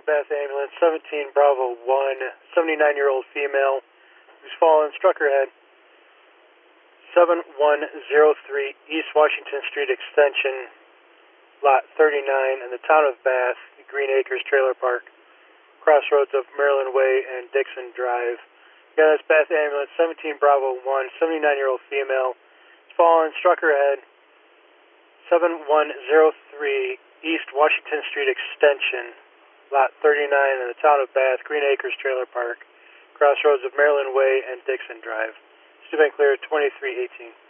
Bath Ambulance, 17 Bravo 1, 79-year-old female who's fallen, struck her head. 7103 East Washington Street Extension, Lot 39 in the town of Bath, Green Acres Trailer Park, crossroads of Maryland Way and Dixon Drive. Yeah, that's Bath Ambulance, 17 Bravo 1, 79-year-old female who's fallen, struck her head. 7103 East Washington Street Extension, Lot 39 in the town of Bath, Green Acres Trailer Park, crossroads of Maryland Way and Dixon Drive. Student clear 2318.